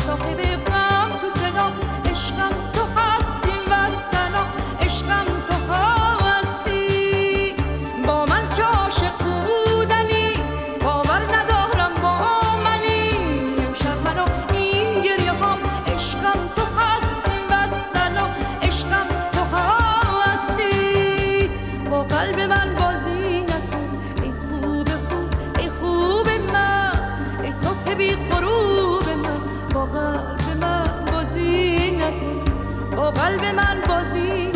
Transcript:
صاحب غم تو صدا، عشقم تو هستی وزنا، عشقم تو هستی. با من چه عاشق بودنی، باور ندارم با منی. امشب منو این گریه ها، عشقم تو هستی وزنا، عشقم تو هستی. با قلب من بازی نکن ای خوب خوب، ای خوب من، ای صبح بی غروب من. با قلب من بازی نکن، با قلب من بازی